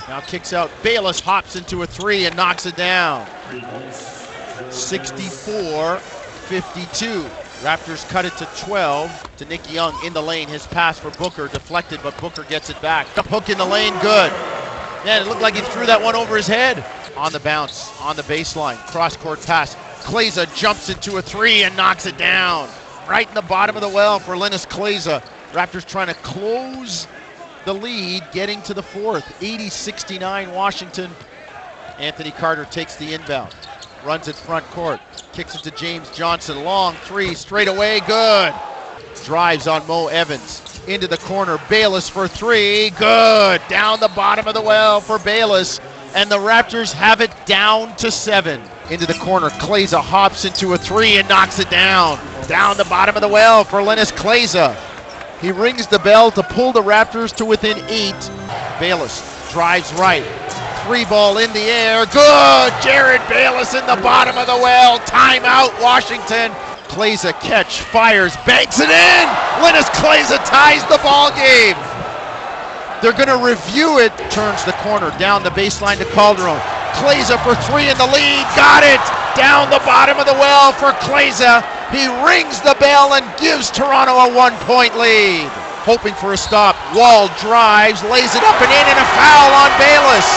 Now kicks out. Bayless hops into a three and knocks it down. 64-52. Raptors cut it to 12 to Nick Young in the lane. His pass for Booker deflected, but Booker gets it back. Hook in the lane, good. Man, it looked like he threw that one over his head. On the bounce, on the baseline, cross-court pass. Kleza jumps into a three and knocks it down. Right in the bottom of the well for Linas Kleza. Raptors trying to close the lead, getting to the fourth. 80-69 Washington. Anthony Carter takes the inbound. Runs it front court, kicks it to James Johnson, long three, straight away, good. Drives on Mo Evans, into the corner, Bayless for three, good. Down the bottom of the well for Bayless, and the Raptors have it down to 7. Into the corner, Kleza hops into a three and knocks it down. Down the bottom of the well for Linas Kleza. He rings the bell to pull the Raptors to within 8. Bayless drives right. Three ball in the air, good! Jared Bayless in the bottom of the well, timeout Washington. Kleza catch, fires, banks it in! Linas Kleza ties the ball game. They're gonna review it, turns the corner, down the baseline to Calderon. Kleza for three in the lead, got it! Down the bottom of the well for Kleza. He rings the bell and gives Toronto a 1-point lead. Hoping for a stop, Wall drives, lays it up and in, and a foul on Bayless.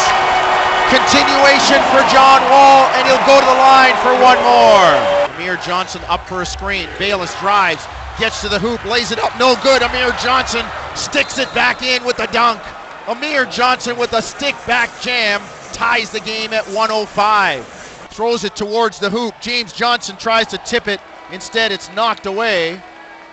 Continuation for John Wall, and he'll go to the line for one more. Amir Johnson up for a screen. Bayless drives, gets to the hoop, lays it up, no good. Amir Johnson sticks it back in with the dunk. Amir Johnson with a stick back jam ties the game at 105. Throws it towards the hoop. James Johnson tries to tip it. Instead, it's knocked away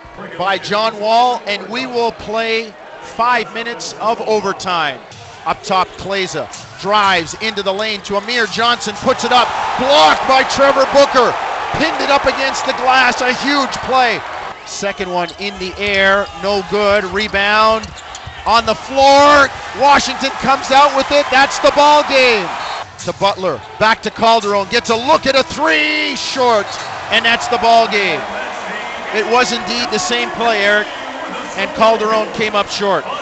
by John Wall, and we will play 5 minutes of overtime. Up top, Kleza drives into the lane to Amir Johnson, puts it up, blocked by Trevor Booker, pinned it up against the glass, a huge play. Second one in the air, no good, rebound on the floor, Washington comes out with it, that's the ball game. To Butler, back to Calderon, gets a look at a three, short, and that's the ball game. It was indeed the same play, Eric, and Calderon came up short.